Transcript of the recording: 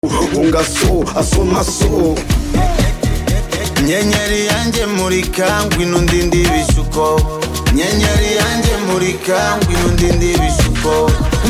ungaso asomaso nyenyeri yanjye murika ngwino ndindi bishuko nyenyeri yanjye murika ngwino ndindi bishuko